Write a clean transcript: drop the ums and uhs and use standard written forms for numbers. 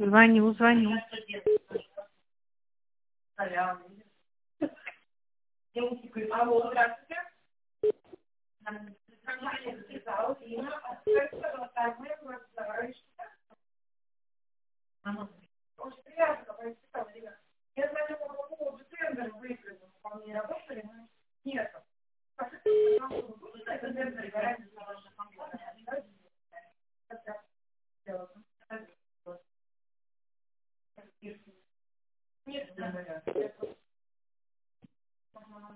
Звоню, звоню. Алло, здравствуйте. Очень приятно, спасибо, ребят. Я звоню по поводу тендера выигранного. По мне работали, но нет. Скажите, пожалуйста, вы будете этот тендер гарантировать?